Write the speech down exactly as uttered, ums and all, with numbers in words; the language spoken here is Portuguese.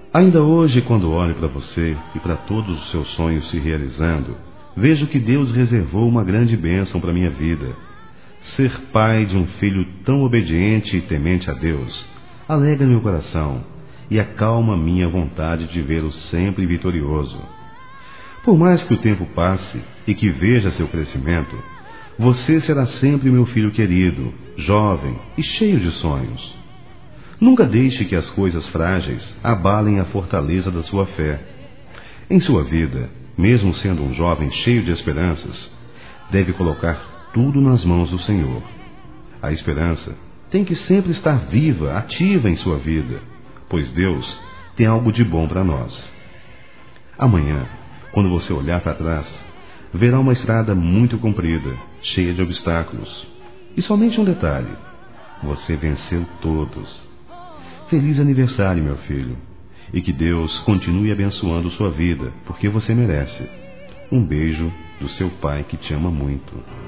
Ainda hoje, quando olho para você e para todos os seus sonhos se realizando, vejo que Deus reservou uma grande bênção para minha vida. Ser pai de um filho tão obediente e temente a Deus alegra meu coração e acalma minha vontade de vê-lo sempre vitorioso. Por mais que o tempo passe e que veja seu crescimento, você será sempre meu filho querido, jovem e cheio de sonhos. Nunca deixe que as coisas frágeis abalem a fortaleza da sua fé. Em sua vida, mesmo sendo um jovem cheio de esperanças, deve colocar tudo nas mãos do Senhor. A esperança tem que sempre estar viva, ativa em sua vida, pois Deus tem algo de bom para nós. Amanhã, quando você olhar para trás, verá uma estrada muito comprida, cheia de obstáculos. E somente um detalhe: você venceu todos. Feliz aniversário, meu filho, e que Deus continue abençoando sua vida, porque você merece. Um beijo do seu pai que te ama muito.